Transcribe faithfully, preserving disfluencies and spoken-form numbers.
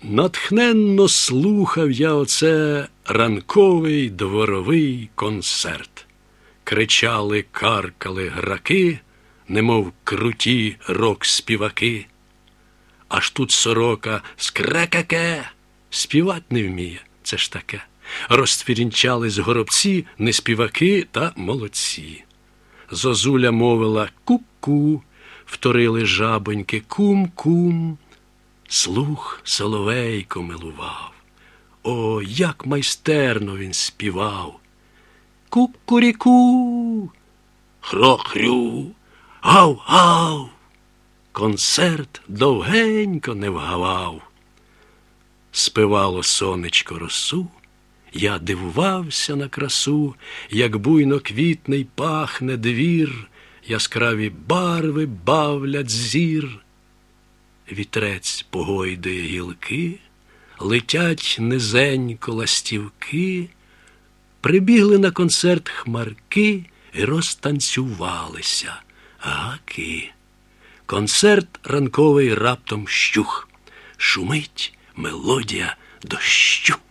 Натхненно слухав я оце ранковий дворовий концерт. Кричали, каркали граки, немов круті рок-співаки. Аж тут сорока скрекаке, співать не вміє, це ж таке. Розтвірінчались горобці, не співаки та молодці. Зозуля мовила ку-ку, вторили жабоньки кум-кум. Слух соловейко милував. О, як майстерно він співав! Кукуріку, хро-хрю, гав-гав. Концерт довгенько не вгавав. Спивало сонечко росу, я дивувався на красу, як буйно квітний пахне двір, яскраві барви бавлять зір. Вітрець погойдує гілки, летять низенько ластівки. Прибігли на концерт хмарки і розтанцювалися гаки. Концерт ранковий раптом щух, шумить мелодія дощу.